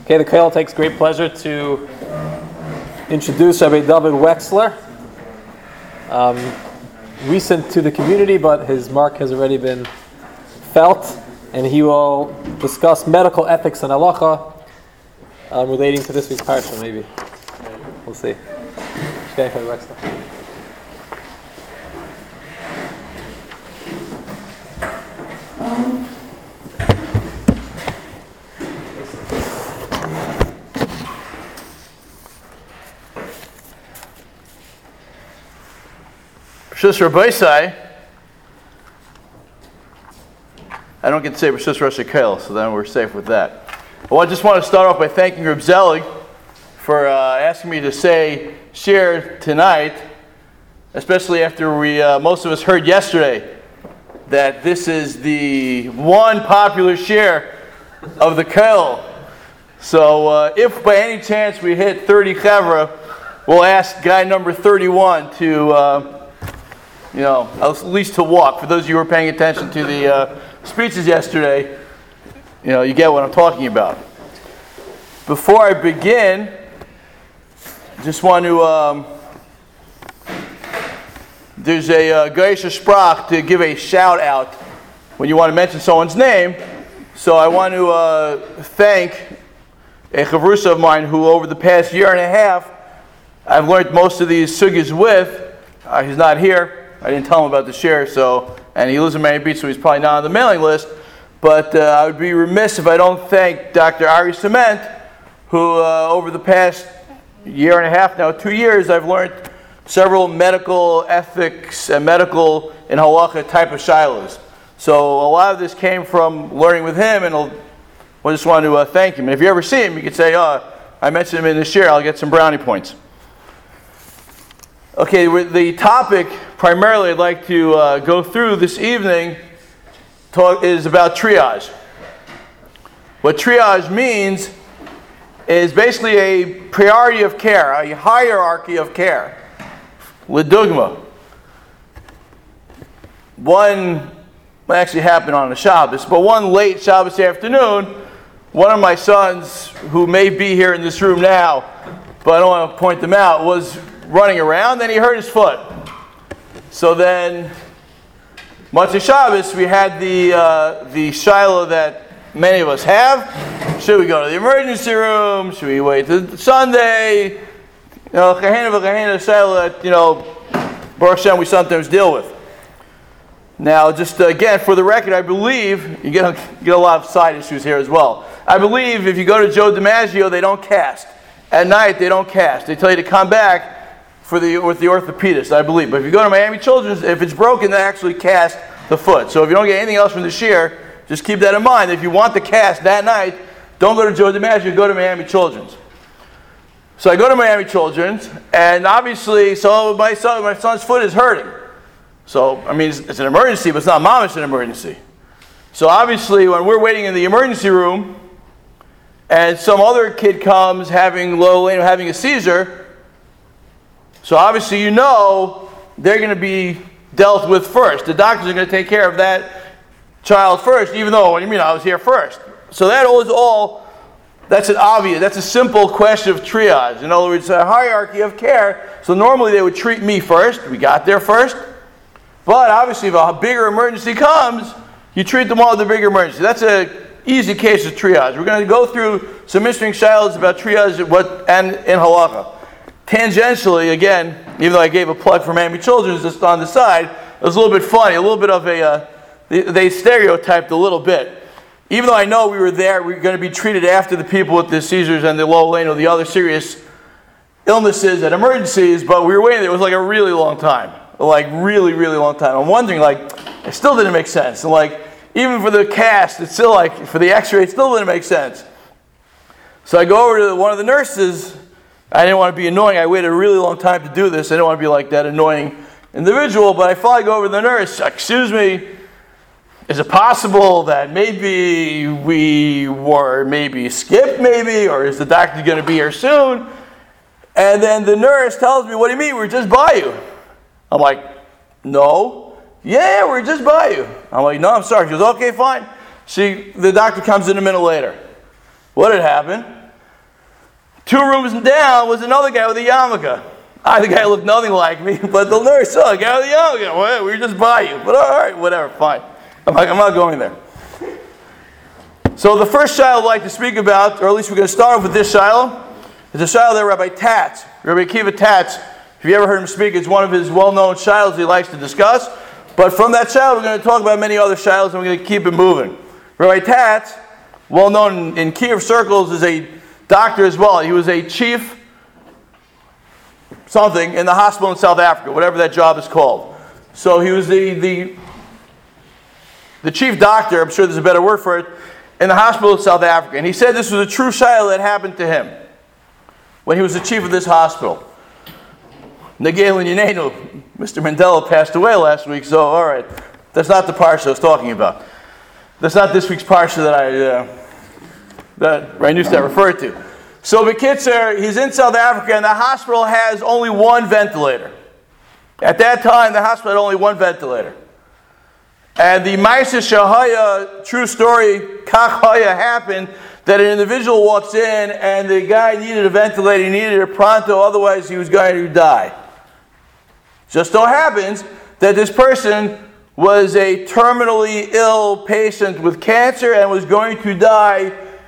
Okay, the Kollel takes great pleasure to introduce Rabbi David Wexler. Recent to the community, but his mark has already been felt, and he will discuss medical ethics and halacha relating to this week's parsha. Maybe we'll see. Okay, Rabbi Wexler. Rishus Rabbeisai, I don't get to say Rishus Rosh Kollel, so then we're safe with that. Well, I just want to start off by thanking Reb Zelig for asking me to share tonight, especially after most of us heard yesterday that this is the one popular share of the Kollel. So if by any chance we hit 30 Chevra, we'll ask guy number 31 to at least to walk. For those of you who were paying attention to the speeches yesterday, you get what I'm talking about. Before I begin, just want to, there's a Geisha Sprach to give a shout out when you want to mention someone's name. So I want to thank a chavrusa of mine who over the past year and a half, I've learned most of these sugyas with. He's not here. I didn't tell him about the share, and he lives in Miami Beach, so he's probably not on the mailing list. But I would be remiss if I don't thank Dr. Ari Cement, who over the past year and a half now, 2 years, I've learned several medical ethics and medical and halacha type of shilas. So a lot of this came from learning with him, and I just want to thank him. And if you ever see him, you could say, I mentioned him in the share, I'll get some brownie points. Okay, the topic primarily I'd like to go through this evening is about triage. What triage means is basically a priority of care, a hierarchy of care. L'dugma. One actually happened on a Shabbos, but one late Shabbos afternoon, one of my sons, who may be here in this room now, but I don't want to point them out, was running around, then he hurt his foot. So then, Motzei Shabbos, we had the shiloh that many of us have. Should we go to the emergency room? Should we wait till Sunday? Kahena shiloh that, Baruch Hashem, we sometimes deal with. Now, just again, for the record, I believe, you get a lot of side issues here as well. I believe if you go to Joe DiMaggio, they don't cast. At night, they don't cast. They tell you to come back with the orthopedist, I believe. But if you go to Miami Children's, if it's broken, they actually cast the foot. So if you don't get anything else from the shear, just keep that in mind. If you want the cast that night, don't go to Joe DiMaggio, go to Miami Children's. So I go to Miami Children's, and obviously, my son's foot is hurting. So, it's an emergency, but it's not mamish an emergency. So obviously, when we're waiting in the emergency room, and some other kid comes having a seizure, so obviously they're going to be dealt with first. The doctors are going to take care of that child first, even though, I was here first. So that's a simple question of triage. In other words, a hierarchy of care. So normally they would treat me first. We got there first. But obviously if a bigger emergency comes, you treat them all with the bigger emergency. That's an easy case of triage. We're going to go through some interesting shilas about triage and in halacha. Tangentially, again, even though I gave a plug for Miami Children's just on the side, it was a little bit funny, a little bit of they stereotyped a little bit. Even though I know we were there, we were going to be treated after the people with the seizures and the low lane or the other serious illnesses and emergencies, but we were waiting there. It was like a really long time. Like, really, really long time. I'm wondering, it still didn't make sense. And even for the cast, it's still for the x-ray, it still didn't make sense. So I go over to one of the nurses. I didn't want to be annoying. I waited a really long time to do this. I didn't want to be like that annoying individual, but I finally go over to the nurse. Excuse me, is it possible that maybe we were skipped or is the doctor going to be here soon? And then the nurse tells me, what do you mean? We're just by you. I'm like, no. Yeah, we're just by you. I'm like, no, I'm sorry. She goes, okay, fine. The doctor comes in a minute later. What had happened? 2 rooms down was another guy with a yarmulke. The guy looked nothing like me, but the nurse saw a guy with a yarmulke. Well, we were just by you. But all right, whatever, fine. I'm not going there. So the first shiloh I'd like to speak about, or at least we're going to start off with this shiloh, is a shiloh that Rabbi Tatz, Rabbi Akiva Tatz, if you ever heard him speak, it's one of his well-known shilohs he likes to discuss. But from that shiloh, we're going to talk about many other shilohs, and we're going to keep it moving. Rabbi Tatz, well-known in Kiev circles, is a doctor as well. He was a chief something in the hospital in South Africa, whatever that job is called. So he was the chief doctor, I'm sure there's a better word for it, in the hospital of South Africa. And he said this was a true shiloh that happened to him when he was the chief of this hospital. Negelin Yanenu, Mr. Mandela passed away last week, so all right. That's not the parsha I was talking about. That's not this week's parsha that Reinustat referred to. So Bekitzer, he's in South Africa, and the hospital has only one ventilator. At that time, the hospital had only one ventilator. And the Maisa Shahaya, true story, Kachaya, happened that an individual walks in and the guy needed a ventilator, he needed it pronto, otherwise he was going to die. Just so happens that this person was a terminally ill patient with cancer and was going to die.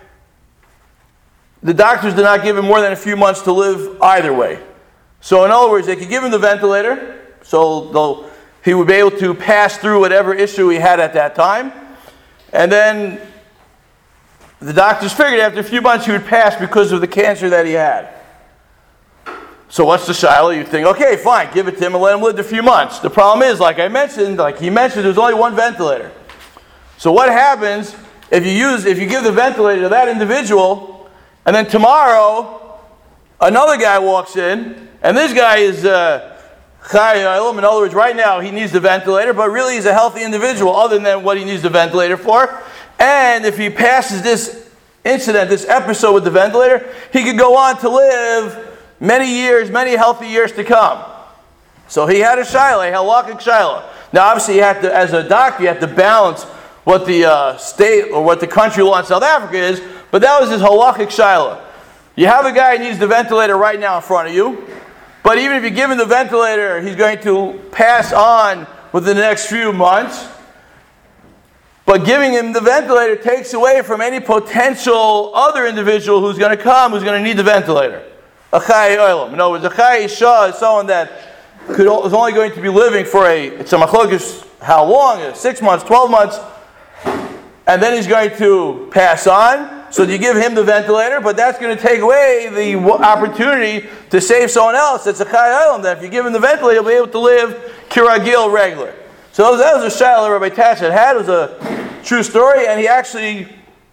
The doctors did not give him more than a few months to live either way. So in other words, they could give him the ventilator, so he would be able to pass through whatever issue he had at that time. And then the doctors figured after a few months he would pass because of the cancer that he had. So what's the shiloh? You think, okay, fine, give it to him and let him live a few months. The problem is, like he mentioned, there's only one ventilator. So what happens if you give the ventilator to that individual, and then tomorrow another guy walks in, and this guy is Chai Olam. In other words, right now he needs the ventilator, but really he's a healthy individual other than what he needs the ventilator for. And if he passes this incident, this episode with the ventilator, he could go on to live many years, many healthy years to come. So he had a shiloh, a halakhic shiloh. Now obviously you have to, as a doctor, you have to balance what the state or what the country law in South Africa is, but that was his halakhic shiloh. You have a guy who needs the ventilator right now in front of you, but even if you give him the ventilator, he's going to pass on within the next few months. But giving him the ventilator takes away from any potential other individual who's going to come, who's going to need the ventilator. A Chai Olam. In other words, a Chai Isha is someone that is only going to be living for it's a machlokes, how long? 6 months, 12 months. And then he's going to pass on. So you give him the ventilator, but that's going to take away the opportunity to save someone else. That's a Chai Olam. That if you give him the ventilator, he'll be able to live kiragil, regular. So that was a shiloh Rabbi Tatz had. It was a true story, and he actually,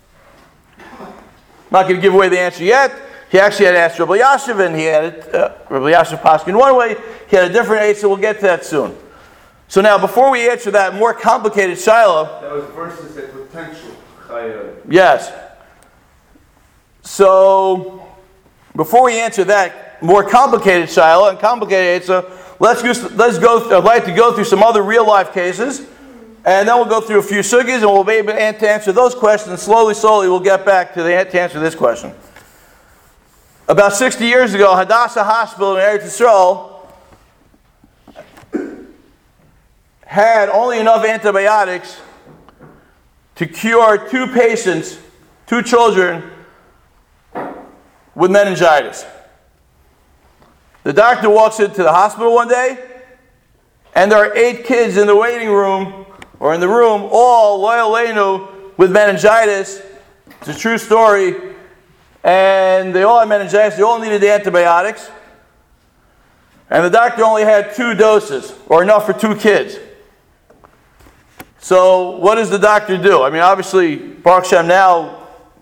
I'm not going to give away the answer yet, he actually had asked Rabbi Yashiv, and he had it, Rabbi Yashiv Paskin one way, he had a different answer, so we'll get to that soon. So now, before we answer that more complicated shiloh, that was versus a potential chayah. Yes. So, before we answer that more complicated shiloh and complicated answer, I'd like to go through some other real-life cases, and then we'll go through a few sugis, and we'll be able to answer those questions. Slowly, we'll get back to answer this question. About 60 years ago, Hadassah Hospital in Eretz Yisrael had only enough antibiotics to cure 2 patients, 2 children, with meningitis. The doctor walks into the hospital one day, and there are 8 kids in the waiting room, or in the room, all loyal Leinu with meningitis. It's a true story. And they all had meningitis, they all needed the antibiotics. And the doctor only had 2 doses, or enough for 2 kids. So what does the doctor do? I mean, obviously, Baruch Hashem now,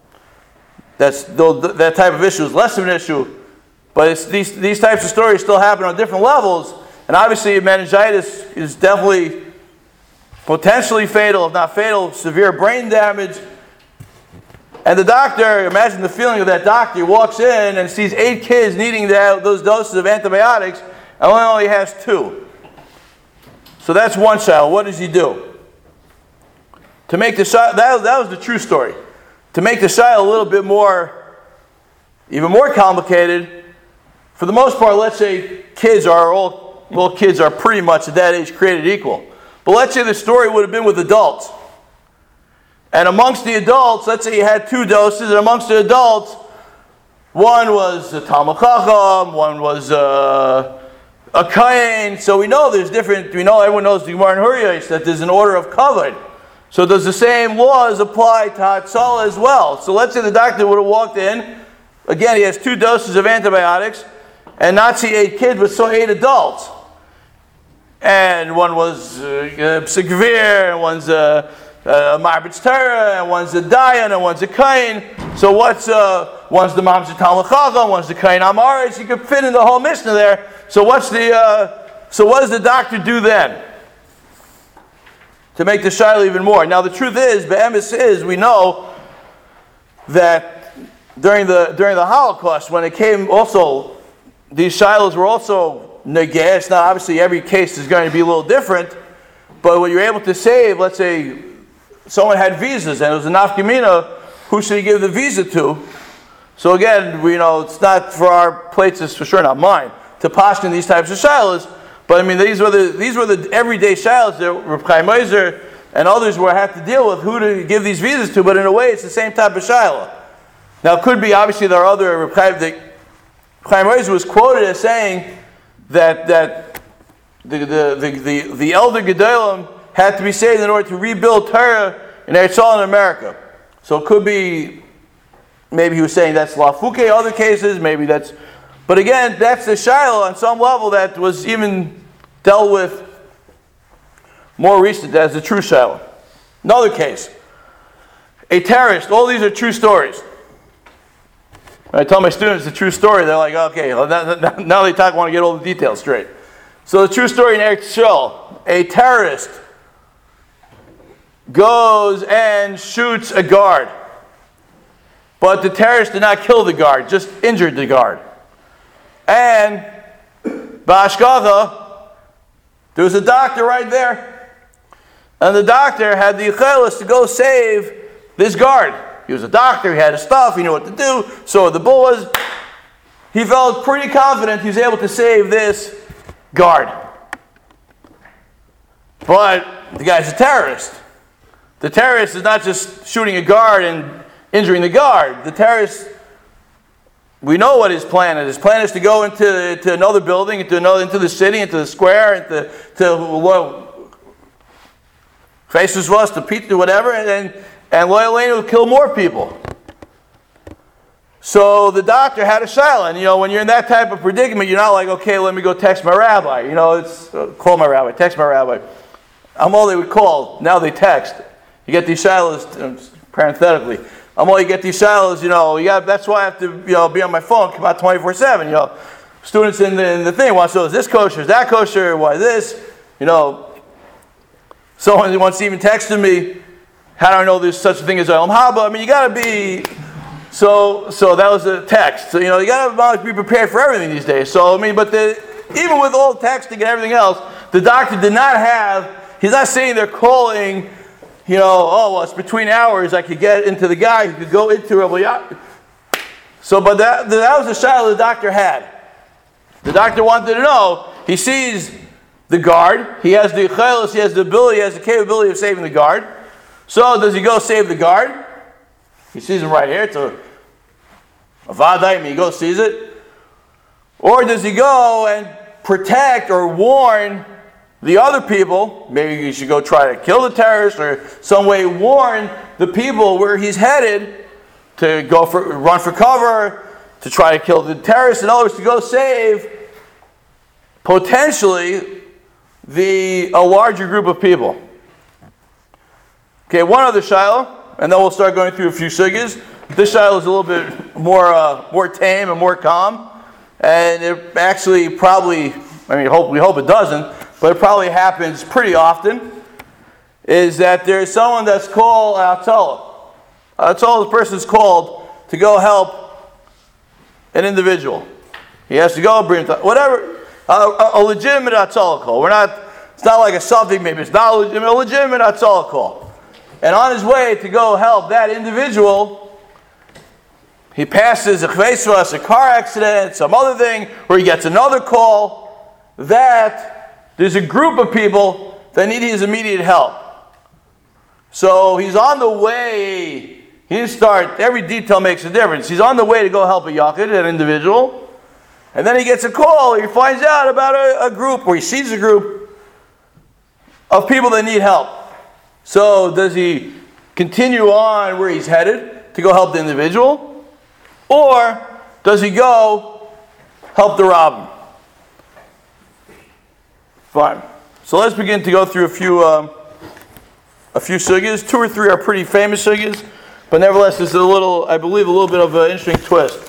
that type of issue is less of an issue. But these types of stories still happen on different levels. And obviously, meningitis is definitely potentially fatal, if not fatal, severe brain damage. And the doctor, imagine the feeling of that doctor, he walks in and sees 8 kids needing those doses of antibiotics, and only has 2. So that's one child. What does he do? To make the child, that was the true story. To make the child a little bit more even more complicated. For the most part, let's say kids are pretty much at that age created equal. But let's say the story would have been with adults. And amongst the adults, let's say you had 2 doses, and amongst the adults, one was a Talmud Chacham, one was a Kain. So we know there's different, everyone knows the Gemara in Huriyos that there's an order of kavod. So does the same laws apply to Hatzalah as well? So let's say the doctor would have walked in, again he has 2 doses of antibiotics, and not see 8 kids, but saw 8 adults. And one was Psikvir, and one's Marbitz Torah, and one's a Dayan, and one's a Kain. So one's the Mamzer Talmud Chacham, one's the Kain Amaretz. You could fit in the whole Mishnah there. So what does the doctor do then? To make the Shiloh even more. Now the truth is, Be'emes is, we know that during the Holocaust, when it came also, these Shilohs were also negeh. Now obviously every case is going to be a little different, but when you're able to save, let's say someone had visas and it was a nafkamina, who should he give the visa to? So again, it's not for our plates, it's for sure not mine, to pashkin these types of shilas. But I mean, these were the everyday shilas that Reb Chaim Ozer and others were have to deal with who to give these visas to. But in a way, it's the same type of shilah. Now, it could be obviously there are other Reb Chaim Ozer was quoted as saying that the elder Gedolim had to be saved in order to rebuild Torah in Eretz Yisrael in America. So it could be, maybe he was saying that's Lafuke, other cases, maybe that's, but again, that's the Shiloh on some level that was even dealt with more recent as the true Shiloh. Another case, a terrorist, all these are true stories. When I tell my students the true story, they're like, okay, well, now they want to get all the details straight. So the true story in Eretz Yisrael, a terrorist goes and shoots a guard. But the terrorist did not kill the guard, just injured the guard. And Bashkacha, there was a doctor right there. And the doctor had the yichelis to go save this guard. He was a doctor, he had his stuff, he knew what to do. So the bull was, he felt pretty confident he was able to save this guard. But the guy's a terrorist. The terrorist is not just shooting a guard and injuring the guard. The terrorist, we know what his plan is. His plan is to go into another building, into the city, into the square, faces us, to Peter, whatever, and Loyalenu will kill more people. So the doctor had a shiloh, and when you're in that type of predicament, you're not like, okay, let me go text my rabbi. It's call my rabbi, text my rabbi. I'm all they would call. Now they text. You get these shilohs, parenthetically. You get these shilohs, that's why I have to, be on my phone, come out 24/7. Students in the thing want to know, is this kosher, is that kosher, why this? Someone once even texted me, how do I know there's such a thing as Olam Haba? You got to be, so that was a text. So, you got to be prepared for everything these days. So, but even with all texting and everything else, the doctor did not have, he's not sitting there calling, it's between hours, I could get into the guy who could go into Rabbi Yaakov. So, but that was the shiloh the doctor had. The doctor wanted to know, he sees the guard, he has the yichelis, he has the ability, he has the capability of saving the guard. So does he go save the guard? He sees him right here. It's a vaday, he goes sees it. Or does he go and protect or warn the other people? Maybe he should go try to kill the terrorist or some way warn the people where he's headed to run for cover, to try to kill the terrorist. In other words, to go save potentially a larger group of people. Okay, one other shiloh, and then we'll start going through a few sugyas. This shiloh is a little bit more tame and more calm, and it actually probably, we hope it doesn't, but it probably happens pretty often, is that there's someone that's called Hatzalah. Hatzalah, the person is called to go help an individual. He has to go bring whatever, a legitimate Hatzalah call. It's not like a something, maybe it's not a legitimate Hatzalah call. And on his way to go help that individual, he passes a chveisvas, a car accident, some other thing, or he gets another call that there's a group of people that need his immediate help. So he's on the way. He didn't start, every detail makes a difference. He's on the way to go help a yachid, an individual, and then he gets a call, he finds out about a group, or he sees a group of people that need help. So does he continue on where he's headed to go help the individual? Or does he go help the Rabbim? Fine. So let's begin to go through a few sugyas. 2 or 3 are pretty famous sugyas, but nevertheless there's I believe a little bit of an interesting twist.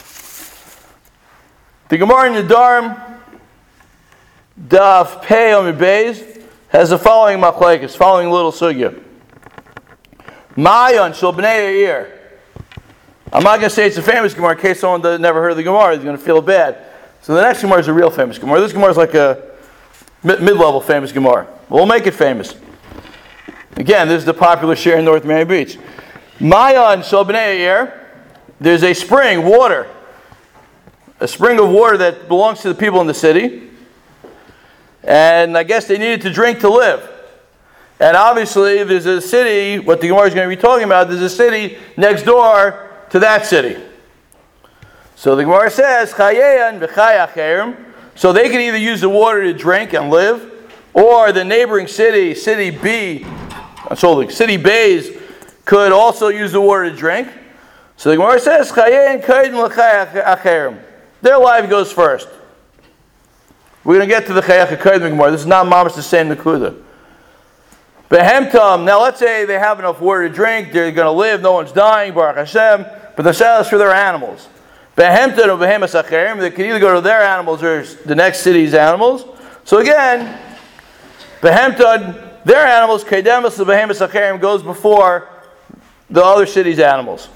The Gemara in Nedarim, Daf Pei Amud Beis, has the following machlekes, following little sugya. Mayan shel bnei Yair. I'm not going to say it's a famous Gemara in case someone never heard of the Gemara. He's going to feel bad. So the next Gemara is a real famous Gemara. This Gemara is like a mid-level famous Gemara. We'll make it famous. Again, this is the popular share in North Miami Beach. Mayan shel bnei Yair. There's a spring, water. A spring of water that belongs to the people in the city. And I guess they needed to drink to live. And obviously, there's a city, what the Gemara is going to be talking about, there's a city next door to that city. So the Gemara says, Chayeyan v'chay acherim. So they can either use the water to drink and live, or the neighboring city, city B, so the city Bays, could also use the water to drink. So the Gemara says, Chayeyan kaidin l'chay acherim. Their life goes first. We're going to get to the Chayach HaKadim Gemara. This is not mamash the same Nakuda. Behemtam, now let's say they have enough water to drink, they're going to live, no one's dying, Baruch Hashem, but they're selling for their animals. Behemtam or Behemas Acherim, they can either go to their animals or the next city's animals. So again, Behemtam, their animals, Kedemas the Behemas Acherim, goes before the other city's animals.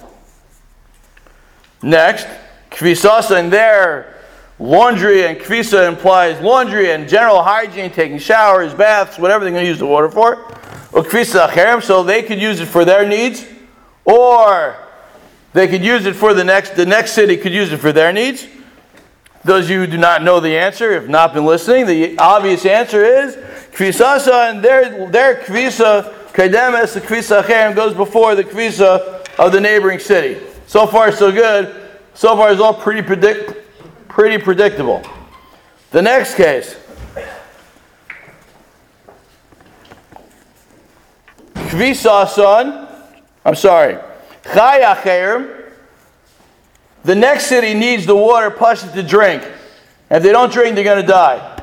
Next, Kvisasa in their laundry, and kvisa implies laundry and general hygiene, taking showers, baths, whatever they're going to use the water for. Or kvisa acherim, so they could use it for their needs, or they could use it for the next city could use it for their needs. Those of you who do not know the answer, have not been listening, the obvious answer is kvisasa, and their kvisa kademes, the kvisa acherim, goes before the kvisa of the neighboring city. So far, so good. So far, it's all pretty predictable. The next case. Kvisasan, Chay acherim. The next city needs the water pashut to drink. And if they don't drink, they're going to die.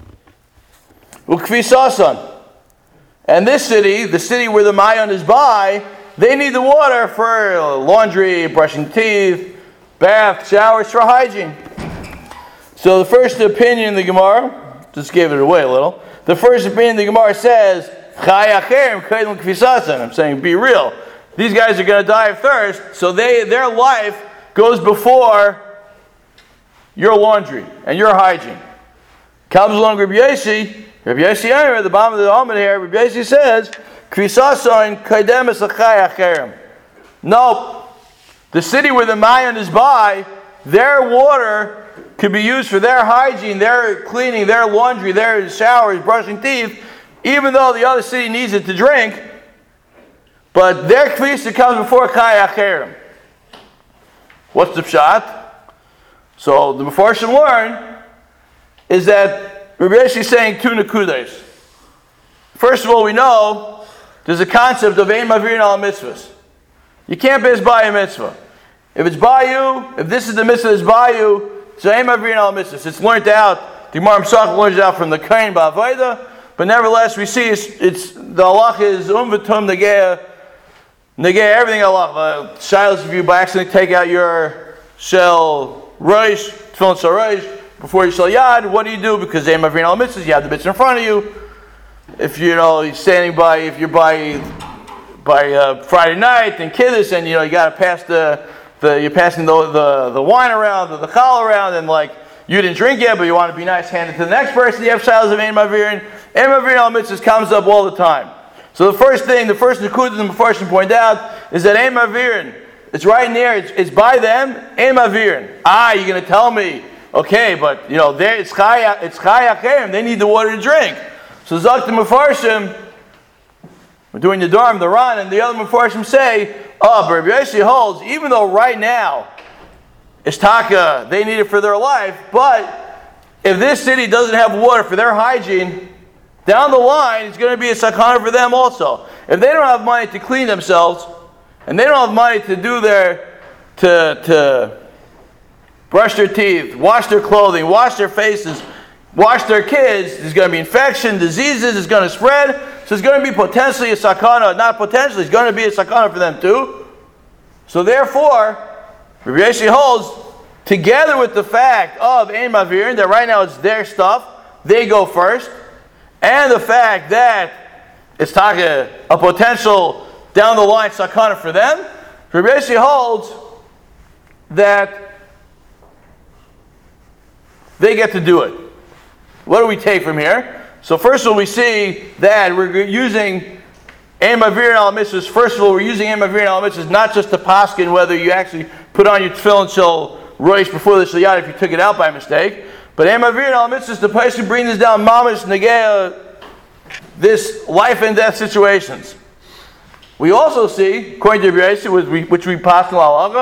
Ukvisasan. And this city, the city where the Mayan is by, they need the water for laundry, brushing teeth, bath, showers, for hygiene. So the first opinion in the Gemara, just gave it away a little. The first opinion in the Gemara says, Chay acherim kaidin kvisasan. I'm saying, be real. These guys are going to die of thirst, so their life goes before your laundry and your hygiene. Comes along Rabbi Yosi, at the bottom of the Amud here, Rabbi Yosi says, kvisasan kaidemes chay acherim. No, the city where the Mayan is by, their water could be used for their hygiene, their cleaning, their laundry, their showers, brushing teeth, even though the other city needs it to drink. But their kvisa comes before Chay acherim. What's the pshat? So the Mefarshim learn is that Rabbi Yosi is saying 2 nekudas. First of all, we know there's a concept of ein mavirin al mitzvahs. You can't base by a mitzvah. If it's by you, if this is the mitzvah that's by you, so ein mavirin al mitzvahs. It's learned out. The Gemara Pesach learns it out from the Kain Ba'avayda, but nevertheless we see it's the halach is v'tum negei everything halach. Shilas, if you by accident take out your shel roish, tefillin shel roish before you shel yad, what do? Because ein mavirin al mitzvahs, you have the mitzvah in front of you. If you're standing by, if you're by Friday night and kiddush, and you got to pass you're passing the wine around, the chal around, and you didn't drink yet, but you want to be nice, hand it to the next person. You have shilas of ein mavirin. Ein mavirin al mitzvahs comes up all the time. So the first nekudah the Mefarshim point out is that ein mavirin It's right near. It's by them. Ein Mavirin. You're going to tell me, okay, but it's Chayachem. They need the water to drink. So Zakta Mefarshim, we're doing the Dharm, the Ran, and the other Mefarshim say, but Rabbi Yossi holds, even though right now, it's Taka, they need it for their life, but if this city doesn't have water for their hygiene, down the line, it's going to be a sakana for them also. If they don't have money to clean themselves, and they don't have money to do to brush their teeth, wash their clothing, wash their faces, wash their kids, there's going to be infection, diseases, it's going to spread. So it's going to be potentially a sakana, not potentially, it's going to be a sakana for them too. So therefore, Rabbi Yossi holds, together with the fact of Ein Mavirin, that right now it's their stuff, they go first, and the fact that it's a potential down the line sakana for them, Rabbi Yossi holds that they get to do it. What do we take from here? So first of all, we see that we're using Ein Mavirin al mitzvahs. First of all, we're using Ein Mavirin al mitzvahs not just to paskin whether you actually put on your tefillin shel roish before the shliyat if you took it out by mistake, but Ein Mavirin al mitzvahs, the place to bring this down, mamish negea, this life and death situations. We also see, according to Rabbi Yossi, which we paskin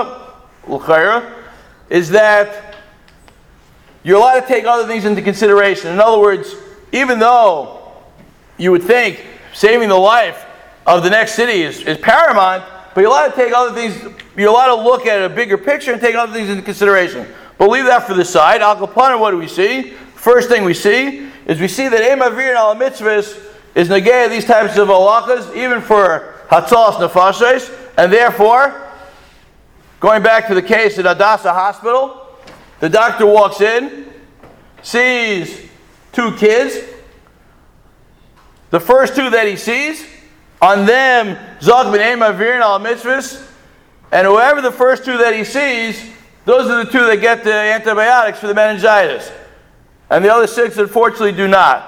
al is that you're allowed to take other things into consideration. In other words, even though you would think saving the life of the next city is paramount, but you're allowed to take other things, you're allowed to look at a bigger picture and take other things into consideration. But leave that for the side. Al Kapanim, what do we see? First thing we see is we see that Ein Mavirin al mitzvahs is negaya these types of halachas, even for hatzalas nefashos, and therefore, going back to the case at Hadassah Hospital, the doctor walks in, sees 2 kids. The first 2 that he sees, on them, Zog ben Ein Mavirin al mitzvahs, and whoever the first 2 that he sees, those are the 2 that get the antibiotics for the meningitis. And the other 6, unfortunately, do not.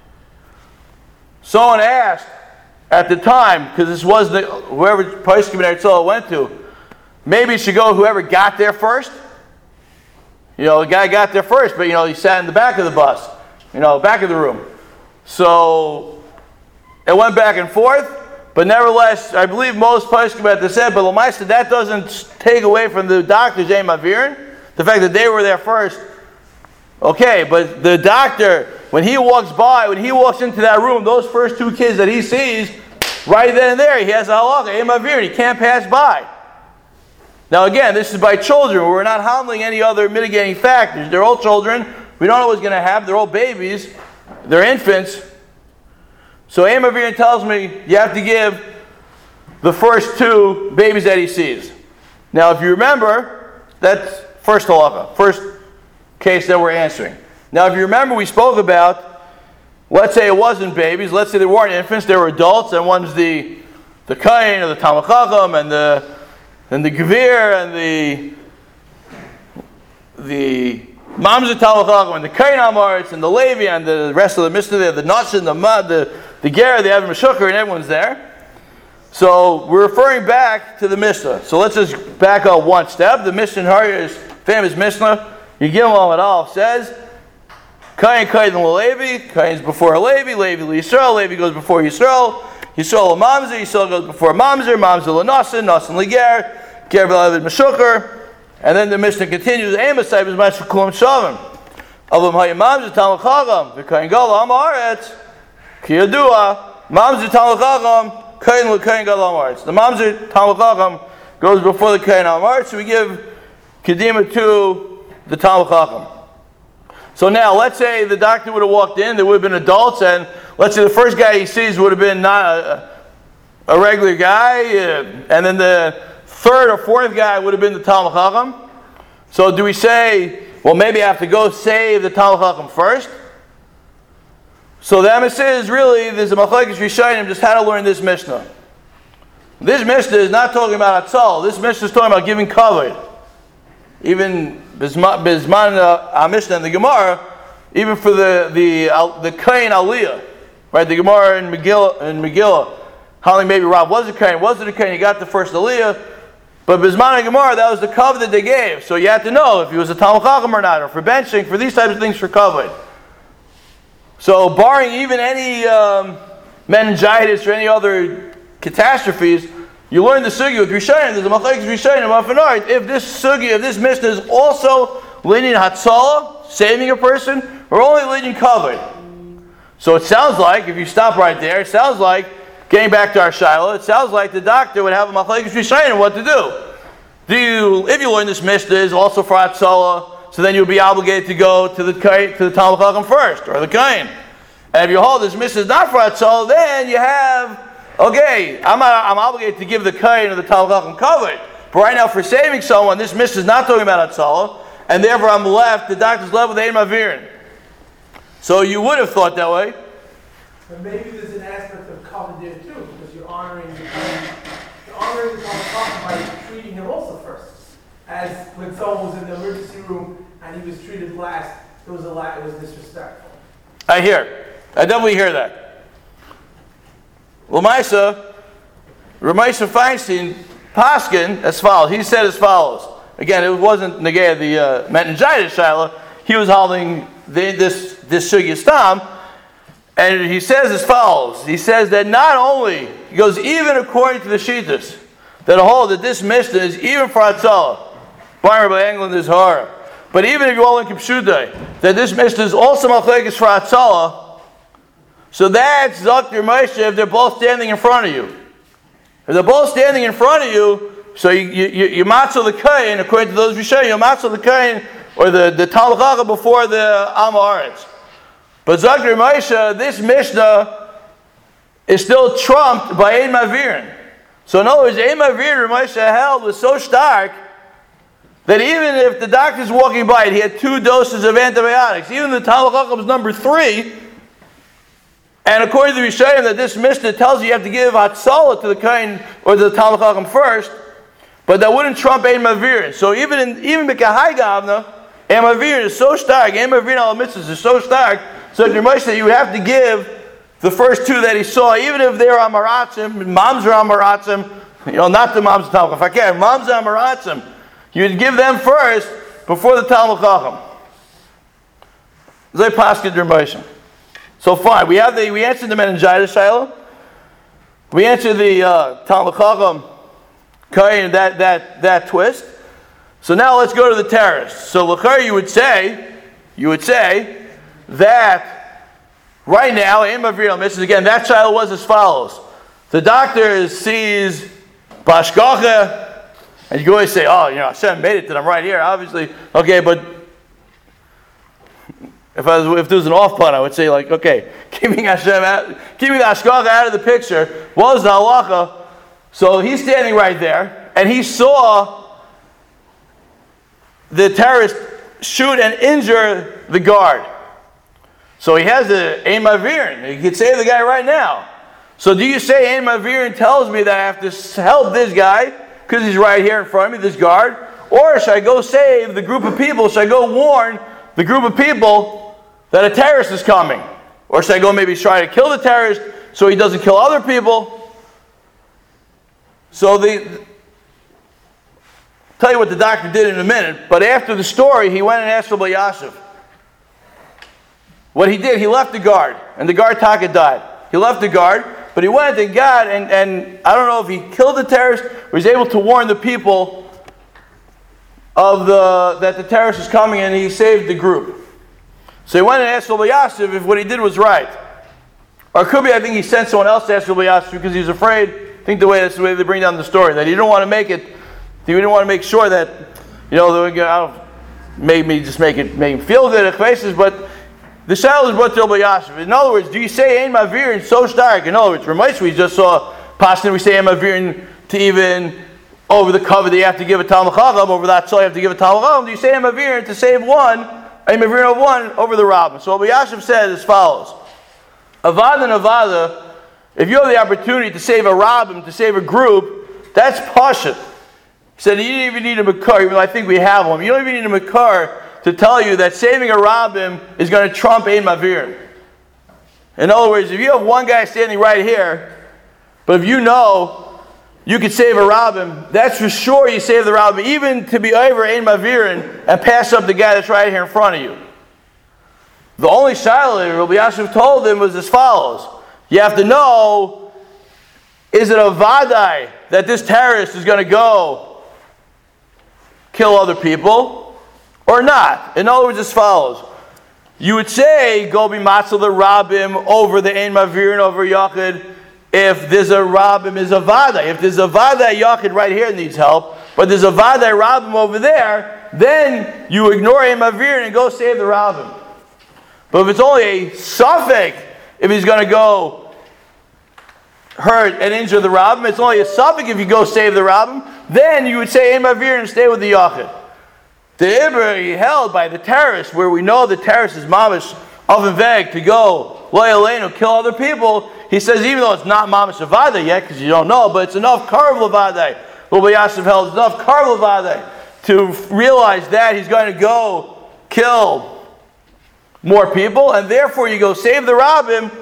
Someone asked at the time, because this was whoever Poskim and Eretz went to, maybe it should go whoever got there first. The guy got there first, but he sat in the back of the bus, back of the room. So it went back and forth, but nevertheless, I believe most poskim at the said, but Lamaisa, that doesn't take away from the doctor's Ein Mavirin, the fact that they were there first. Okay, but the doctor, when he walks into that room, those first 2 kids that he sees, right then and there, he has a halacha, Ein Mavirin, he can't pass by. Now again, this is by children. We're not handling any other mitigating factors. They're all children. We don't know what's going to happen. They're all babies. They're infants. So Ein Mavirin tells me you have to give the first 2 babies that he sees. Now if you remember, that's first halacha, first case that we're answering. Now if you remember, we spoke about, let's say it wasn't babies, let's say they weren't infants, they were adults, and one's the Kain or the Talmid Chacham and the Gevir and the Mamzer Talmid Chacham and the Kain Amaretz and the Levi and the rest of the Mishnah there, the Notchin, the Ger, the Avim Meshukar, and everyone's there. So we're referring back to the Mishnah. So let's just back up one step. The Mishnah Hari is famous Mishnah. Yigim Lamed Aleph says, Kain Levi, Kain's before Levi, Levi Yisrael, Levi goes before Yisrael, Yisrael Mamzer, Yisrael goes before Mamzer, Mamzer L'Nasan, Nasan L'Ger, Ger B'Avim Meshukar, and then the Mishnah continues, Amos is Mashal Kulam Shavim. Avim Hayim Mamzer Talmid Chacham, V'Kain Gala Amaretz, Ki Yadua, Mamzer Talmid Chacham, Kain L'Kain Gala Amaretz. The Mamzer Talmid Chacham goes before the Kain Amaretz, so we give Kedima to the Talmid Chacham. So now, let's say the doctor would have walked in, there would have been adults, and let's say the first guy he sees would have been not a regular guy, and then the third or fourth guy would have been the Talmid Chacham. So do we say, well, maybe I have to go save the Talmid Chacham first? So the emes is really, there's a machlekes rishonim just how to learn this Mishnah. This Mishnah is not talking about Atzal. This Mishnah is talking about giving cover. Even Bizman Mishnah and the Gemara, even for the Kain Aliyah, right? The Gemara in Megillah, how maybe Rob was a Kain, wasn't a Kain, he got the first Aliyah. But Bisman Gemara, that was the cover that they gave. So you had to know if he was a Talmud Chacham or not, or for benching, for these types of things for covered. So barring even any meningitis or any other catastrophes, you learn the sugi with Rishonim. There's a machlekes Rishonim Afanart. If this sugi, if this mishnah is also leading Hatzalah, saving a person, or only leading covered. So it sounds like, if you stop right there, it sounds like, getting back to our Shiloh, it sounds like the doctor would have a machlekes Rishonim what to do. If you learn this mishnah is also for Hatzalah, so then you'll be obligated to go to the Talmud Chacham first, or the Kain. And if you hold this mishnah is not for Hatzalah, then you have, okay, I'm obligated to give the Kain or the Talmud Chacham covered. But right now, for saving someone, this mishnah is not talking about Hatzalah, and therefore I'm left, the doctor's left with Ein Mavirin. So you would have thought that way. But maybe there's an aspect of cover there too, because you're honoring the Talmud Chacham by treating him also first. As when someone was in the emergency room and he was treated last, it was disrespectful. I definitely hear that. Lamaisa, Ramesha Feinstein, Paskin, as follows. He said as follows. Again, it wasn't Negea the meningitis Shiloh. He was holding this Sugya Stam. And he says as follows. He says that not only, he goes even according to the Shittas, that hold that this Mishnah is even for Hatzalah. Byron by England is Hara. But even if you all in Kipshudai, that this Mishnah is also machlekes for Hatzalah, so that's Zakir Moshe if they're both standing in front of you. If they're both standing in front of you, so you matzah the kain, according to those Rishonim, you matzah the kain, or the Talmud Chacham before the Am Haaretz. But Zakir Moshe, this Mishnah is still trumped by Ein Mavirin. So in other words, Ein Mavirin Moshe held was so stark that even if the doctor's walking by it, he had 2 doses of antibiotics. Even the Talmud Chacham was number 3. And according to the Rishonim, that this Mishnah tells you have to give Hatzalah to the Kain or the Talmud Chacham first, but that wouldn't trump Ein Mavirin. So even Mikahai Gavna, Ein Mavirin is so stark, Ein Mavirin al Mitzvahs is so stark, so the Mishnah that you would have to give the first 2 that he saw, even if they're Amaratzim, moms are Amaratzim, not the moms of Talmud Chacham. If I can, moms are Amaratzim. You'd give them first before the Talmud Chacham. Zay Paskin Dermoshe. So fine, we answered the meningitis Shiloh. We answered the Talmud Chacham Kain that twist. So now let's go to the terrorists. So l'chari you would say that right now, Ein Mavirin misses again. That Shiloh was as follows: the doctor sees Bashgacha. And you can always say, Hashem made it that I'm right here, obviously. Okay, but if there was an off button, I would say, keeping the Hashgacha out of the picture was the halacha. So he's standing right there, and he saw the terrorist shoot and injure the guard. So he has the Ein Mavirin. He could save the guy right now. So do you say Ein Mavirin tells me that I have to help this guy because he's right here in front of me, this guard? Or should I go save the group of people? Should I go warn the group of people that a terrorist is coming? Or should I go maybe try to kill the terrorist so he doesn't kill other people? So tell you what the doctor did in a minute, but after the story, he went and asked Rabbi Yashiv. What he did, he left the guard, and the guard Taka died. He left the guard, but he went and got, and I don't know if he killed the terrorist or was able to warn the people that the terrorist is coming, and he saved the group. So he went and asked Rabbi Yashiv if what he did was right. Or it could be, I think he sent someone else to ask Rabbi Yashiv because he was afraid. I think that's the way they bring down the story, that he didn't want to make it, he didn't want to make sure that, make him feel good, but the Shiloh is brought to Rabbi Yashiv. In other words, do you say Ein Mavirin so stark? In other words, Ramais, we just saw Paskin, we say Ein Mavirin to even over the cover that you have to give a Talmud Chacham, over that soul you have to give a Talmud Chacham. Do you say Ein Mavirin to save one, Ein Mavirin of one over the Rabbin? So Rabbi Yashiv said as follows: Avada and Avada, if you have the opportunity to save a Rabbin, to save a group, that's Pashut. He said you don't even need a Makar, even though I think we have one. You don't even need a Makar to tell you that saving a Rabbim is going to trump Ein Mavirin. In other words, if you have one guy standing right here, but if you know you could save a rabbim. That's for sure you save the rabbim, even to be over ein mavirin and pass up the guy that's right here in front of you. The only shiloh Rabbi Yashiv told him was as follows. You have to know, is it a vadai that this terrorist is going to go kill other people or not? In other words, as follows. You would say, go be matzah the rabbim over the ein mavirin over yachid, if there's a rabbim is a vadai. If there's a vadai yachid right here needs help, but there's a vadai rabbim over there, then you ignore ein mavirin and go save the rabbim. But if it's only a suffix, if he's going to go hurt and injure the rabbim, it's only a suffix if you go save the rabbim, then you would say ein mavirin and stay with the yachid. The Ibra held by the terrorist, where we know the terrorist is mamish of veg to go loyal kill other people. He says even though it's not mamish avada yet, because you don't know, but it's enough karv levadai. Rabbi Yashiv held it's enough karv levadai to realize that he's going to go kill more people, and therefore you go save the rabbim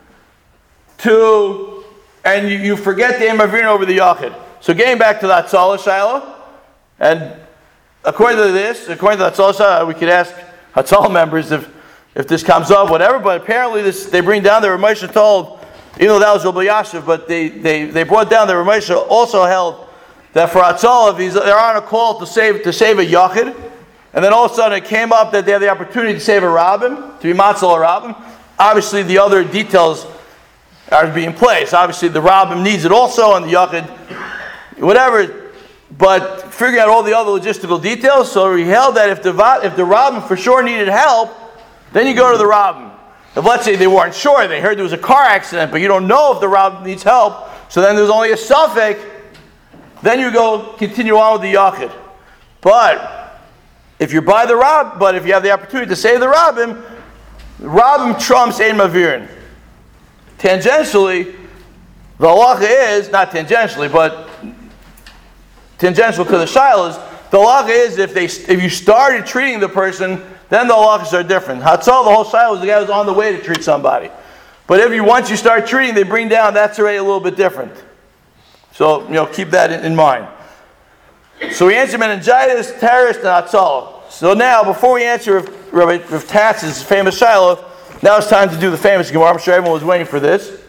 and you forget the Mavirin over the Yachid. So getting back to that Hatzalah Shiloh, and according to that Hatzalah Shiloh, we could ask Hatzalah members if this comes up, whatever, but apparently they bring down, the Ramesha told, even though that was Rabbi Yashiv, but they brought down, the Ramesha also held that for Hatzalah, if they're on a call to save a Yachid, and then all of a sudden it came up that they have the opportunity to save a rabbim, to be matzal a rabbim, obviously the other details are to be in place. Obviously the rabbim needs it also, and the yachid, whatever, but figuring out all the other logistical details, so he held that if the rabbim for sure needed help, then you go to the rabbim. If let's say they weren't sure, they heard there was a car accident, but you don't know if the rabbim needs help, so then there's only a suffix, then you go continue on with the yachid. But if you're by the rabbim, but if you have the opportunity to save the rabbim trumps ein mavirin. Tangentially, the halacha is, not tangentially, but tangential to the shilas, the halacha is if you started treating the person, then the halachas are different. Hatzalah, the whole shilah is the guy who's on the way to treat somebody. But once you start treating, they bring down, that's already a little bit different. So, keep that in mind. So we answer meningitis, terrorist, and Hatzalah. So now, before we answer if Tatz's famous Shiloh, now it's time to do the famous Gemara. I'm sure everyone was waiting for this.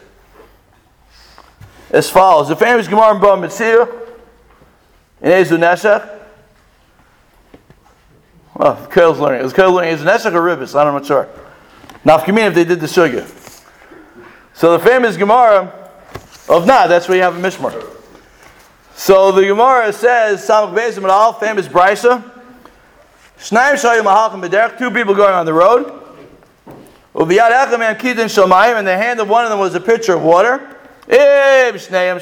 As follows. The famous Gemara in Bava Metzia, in Ezu Neshech. Well, Kail's learning. Is Kail learning Ezu Neshech or Ribbis? I'm not sure. Nafkamin if they did the Sugya. So the famous Gemara of that's where you have a Mishmar. So the Gemara says, Samach Bezim Al, famous Brisa. Shnayim Shayim Mahalchim B'derech, two people going on the road. Uviyad Echem and Kidin Shomayim, in the hand of one of them was a pitcher of water. If they're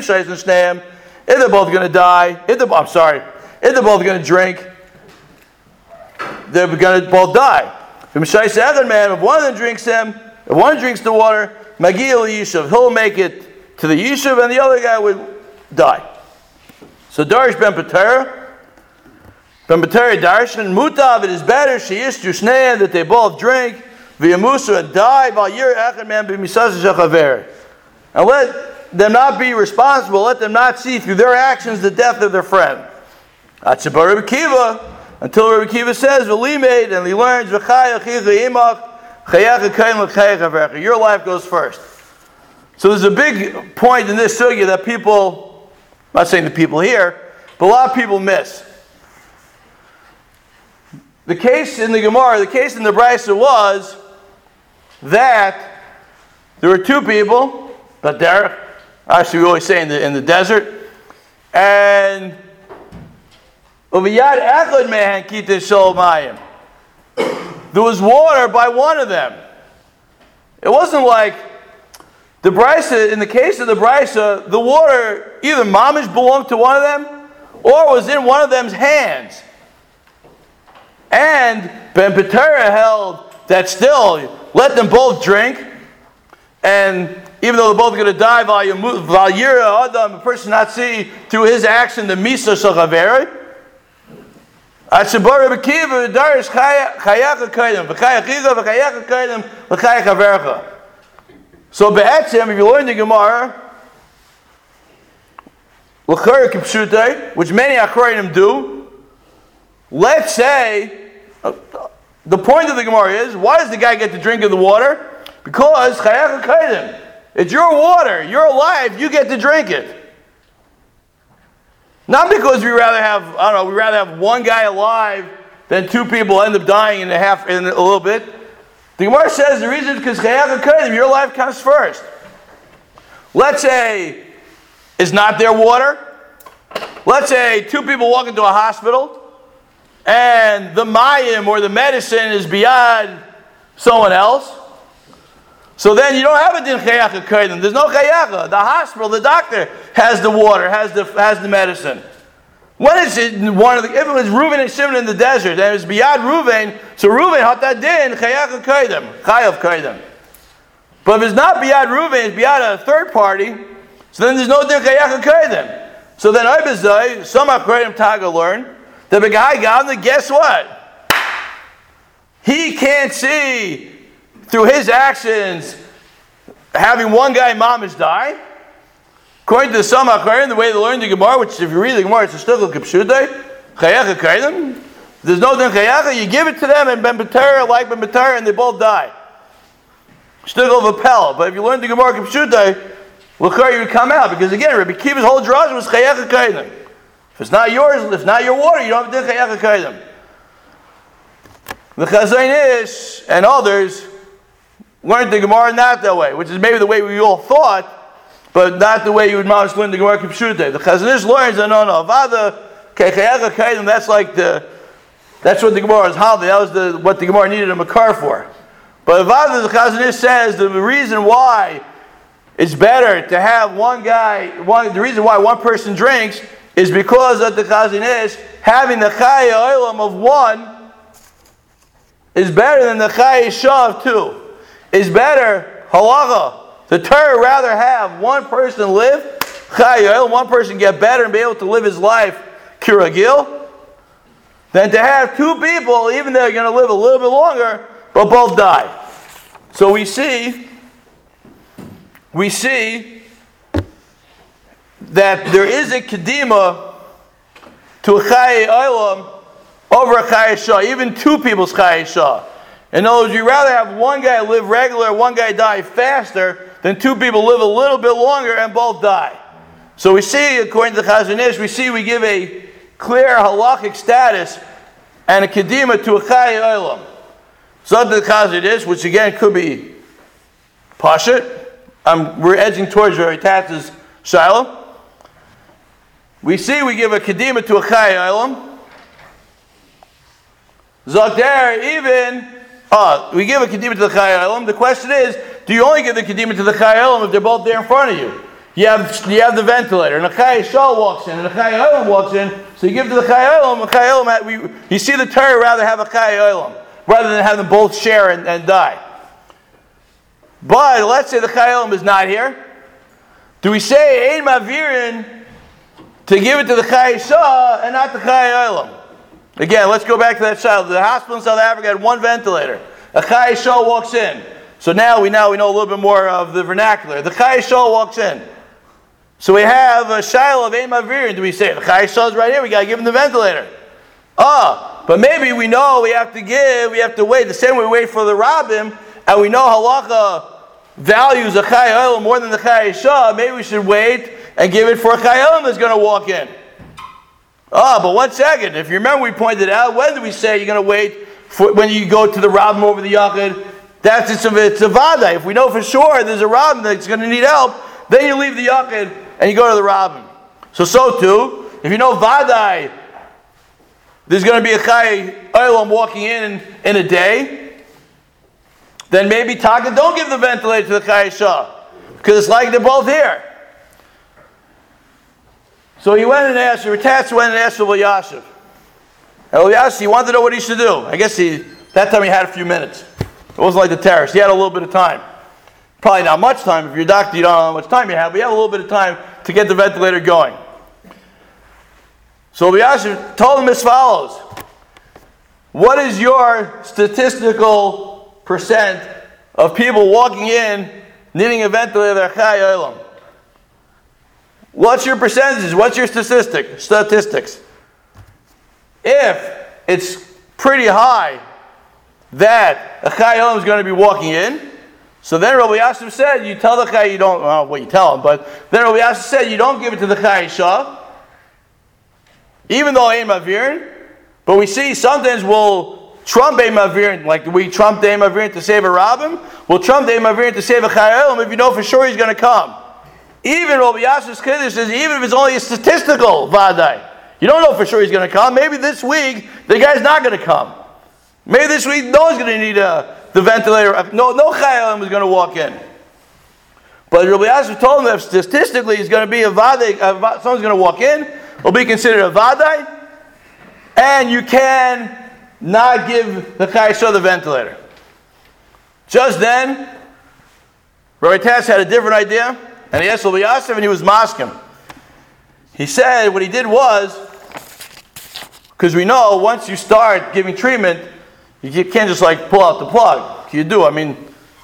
both going to die, if they're both going to drink, they're going to both die. If one of them drinks the water, Magil Yishuv, he'll make it to the Yishuv, and the other guy would die. So Darish Ben Patera Darshan Mutav, it is better Sheyishtu Shneim that they both drink V'yamusu and die V'yir Echad Man B'misaz Shechaver, and let them not be responsible. Let them not see through their actions the death of their friend. Atzabar Rebbe Kiva, until Rebbe Kiva says V'limeid, and he learns V'chayach Chicha Imach Chayach Kayim L'Chayach Avercha. Your life goes first. So there's a big point in this sugya that people, I'm not saying the people here, but a lot of people miss. The case in the Gemara, the case in the Brisa was that there were two people, but there, actually we always say in the desert, and there was water by one of them. It wasn't like the Brisa, in the case of the Brisa, the water either mamish belonged to one of them or was in one of them's hands. And Ben Patera held that still, let them both drink, and even though they're both going to die, a person not see through his action the Misa Shachaveri. So Be'etzim, if you learn the Gemara, l'chayr kipshutay, which many Acharonim do. Let's say, the point of the Gemara is, why does the guy get to drink of the water? Because chayach kaidim. It's your water. You're alive. You get to drink it. Not because we'd rather have one guy alive than two people end up dying in a little bit. The Gemara says the reason is because chayach kaidim, your life comes first. Let's say it's not their water. Let's say two people walk into a hospital and the mayim or the medicine is beyond someone else. So then you don't have a din chayach kaidim. There's no chayach. The hospital, the doctor has the water, has the medicine. When is it if it was Reuven and Shimon in the desert and it was beyond Reuven, so Reuven had that din chayach kaidim, chayav kaidim. But if it's not beyond Reuven, it's beyond a third party, so then there's no din chayach kaidim. So then Ibazai, some Acharonim Taga learn that the guy got him, guess what? He can't see through his actions having one guy mamish die. According to some Acharonim, the way they learn the Gemara, which if you read the Gemara, it's a shtickle kipshutay, chayach kaidim. There's no din chayach, you give it to them and ben b'tara, like ben b'tara, and they both die. Shtickle of a pel. But if you learn the Gemara kipshutay, l'chayr you come out, because again, Rabbi Kiva's whole drasha was chayach kaidim. If it's not yours, if it's not your water, you don't have to do chayach kaidim. The Chazon Ish and others learned the Gemara not that way, which is maybe the way we all thought, but not the way you would mamish learn the Gemara kipshutay. The Chazon Ish learns that no, avada chayach kaidim. That's what the Gemara is holiday. That was what the Gemara needed a makar for. But avada, the Chazon Ish says the reason why it's better to have one guy. The reason why one person drinks is because of the Chazon Ish having the Chai Olam of one is better than the Chai Shah of two. Is better, halacha. The Torah rather have one person live, Chai Olam, one person get better and be able to live his life kiragil, than to have two people, even though they're going to live a little bit longer, but both die. So we see that there is a kedima to a Chai Olam over a Chai Shah, even two people's Chai Shah. In other words, you'd rather have one guy live regular, one guy die faster, than two people live a little bit longer and both die. So we see, according to the Chazon Ish, we give a clear halachic status and a kedima to a Chai Olam. So the Chazon Ish, which again could be Pashut, we're edging towards Rabbi Tatz's Shiloh. We give a kedima to a Chai Olam. Zokder we give a kedima to the Chai Olam. The question is, do you only give the kedima to the Chai Olam if they're both there in front of you? You have the ventilator, and a Chai Shah walks in, and a Chai Olam walks in, so you give to the Chai Olam, you see the Torah rather have a Chai Olam, rather than have them both share and die. But let's say the Chai Olam is not here. Do we say Ein Mavirin to give it to the Chai Shah and not the Chai Olam? Again, let's go back to that child. The hospital in South Africa had one ventilator. A Chai Shah walks in. So now we know a little bit more of the vernacular. The Chai Shah walks in. So we have a Shiloh of Ein Mavirin. Do we say the Chai Shah is right here? We got to give him the ventilator. But maybe we know we have to wait. The same way we wait for the Rabbim, and we know halacha values a Chai Olam more than the Chai Shah. Maybe we should wait and give it for a Chai Olam that's going to walk in. But 1 second. If you remember, we pointed out, when do we say you're going to wait for when you go to the Rabbim over the Yachid? It's a Vada. If we know for sure there's a Rabbim that's going to need help, then you leave the Yachid and you go to the Rabbim. So too, if you know Vadai, there's going to be a Chai Olam walking in a day, then maybe Taka don't give the ventilator to the Chai Shah, because it's like they're both here. So he went and asked, Ritatz went and asked Eliashiv. Eliashiv, he wanted to know what he should do. I guess that time he had a few minutes. It wasn't like the terrorists. He had a little bit of time. Probably not much time. If you're a doctor, you don't know how much time you have, but you have a little bit of time to get the ventilator going. So Eliashiv told him as follows. What is your statistical percent of people walking in needing a ventilator Chai Olam? What's your percentages? What's your statistics? If it's pretty high that a Chai Olam is going to be walking in, so then Rabbi Yasser said, you tell the Chai, you don't, well, what you tell him, but then Rabbi Yasser said, you don't give it to the Chai Shah, even though Ein Mavirin. But we see sometimes we'll trump Ein Mavirin, like we trumped Ein Mavirin to save a Rabbim, we'll trump Ein Mavirin to save a Chai Olam if you know for sure he's going to come. Even Rabbi Yasser's Kiddush says, even if it's only a statistical Vadai, you don't know for sure he's going to come. Maybe this week the guy's not going to come. Maybe this week no one's going to need the ventilator. No Chai Olam is going to walk in. But Rabbi Yasser told him that statistically it's going to be a Vadai, someone's going to walk in, will be considered a Vadai, and you can not give the Chai Shah the ventilator. Just then, Rabbi Tass had a different idea, and he asked Rabbi Yasser, and he was masking. He said what he did was, because we know once you start giving treatment, you can't just like pull out the plug. You do. I mean,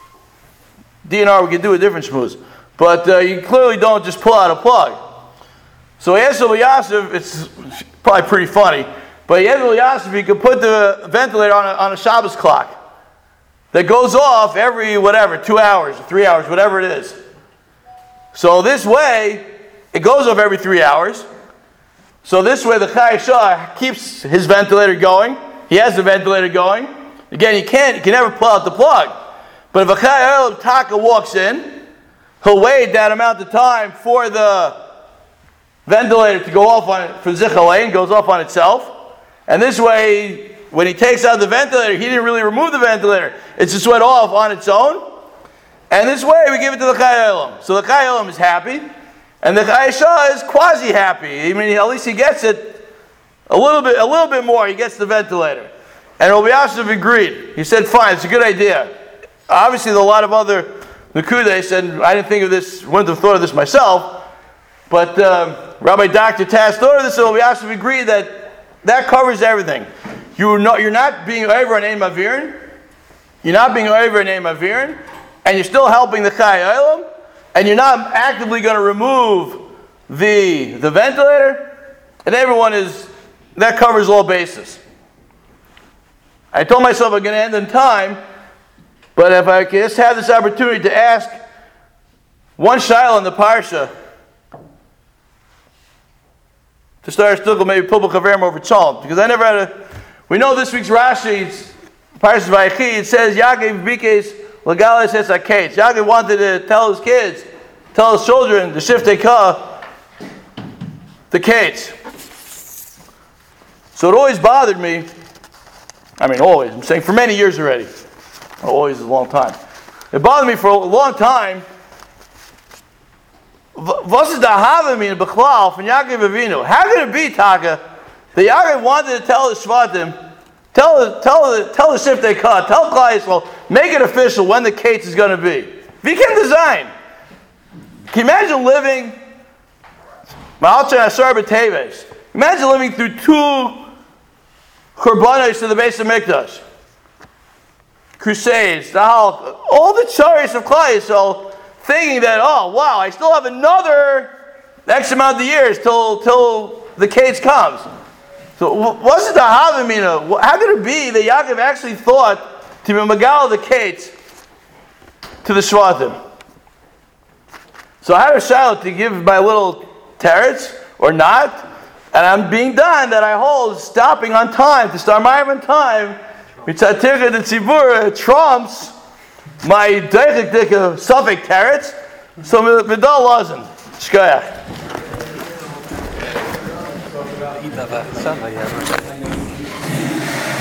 DNR, we can do a different schmooze. But you clearly don't just pull out a plug. So he asked Rabbi Yasser, it's probably pretty funny, but he asked Rabbi Yasser if he could put the ventilator on a Shabbos clock that goes off every 2 hours, 3 hours, whatever it is. So this way, it goes off every 3 hours. So this way the Chai Shah keeps his ventilator going. He has the ventilator going. Again, you can never pull out the plug. But if a Chai Olam Taka walks in, he'll wait that amount of time for the ventilator to go off on it, for Zichalain, goes off on itself. And this way, when he takes out the ventilator, he didn't really remove the ventilator. It just went off on its own. And this way, we give it to the Chai Olam. So the Chai Olam is happy. And the Chai Shah is quasi-happy. I mean, at least he gets it a little bit more. He gets the ventilator. And Rabbi Yasser agreed. He said, fine, it's a good idea. Obviously, there are a lot of other Nekudes said, I didn't think of this, wouldn't have thought of this myself. But Rabbi Dr. Tass thought of this, and Rabbi Yasser agreed that covers everything. You're not being over an Ein Mavirin. You're not being over an Ein Mavirin. And you're still helping the Chai Olam. And you're not actively going to remove the ventilator, and that covers all bases. I told myself I'm going to end in time, but if I could just have this opportunity to ask one shaila in the parsha, to start a shtickle, maybe Pubal Chaverim over Tzalm, because I never had we know this week's Rashi, Parshas Vayechi, it says, Yaakov Bikes Legales es HaKetz. Yaakov wanted to tell his kids, tell his children, the Shiftei Ka, the Ketz. So it always bothered me, I mean always, I'm saying for many years already. Always is a long time. It bothered me for a long time. Was is the Hava mean B'chlal from Yaakov Avinu? How could it be, Taka, that Yaakov wanted to tell the Shvatim, tell the Shiftei Ka, tell Klal Yisrael, make it official when the Ketz is going to be. If you can design. Can you imagine living, imagine living through 2 Churbanos to the base of Mikdash. Crusades, all the chariots of Klal Yisrael, thinking that, oh wow, I still have another X amount of years till the Ketz comes. So wasn't the Havamina? How could it be that Yaakov actually thought to be Magal the Ketz to the Shvatim? So I had a shout to give my little teretz or not, and I'm being done that I hold stopping on time to start my on time. Mitzatircha the Tzibur trumps my deichik suffix teretz. So Midal Lazen Shkoyach. Sound like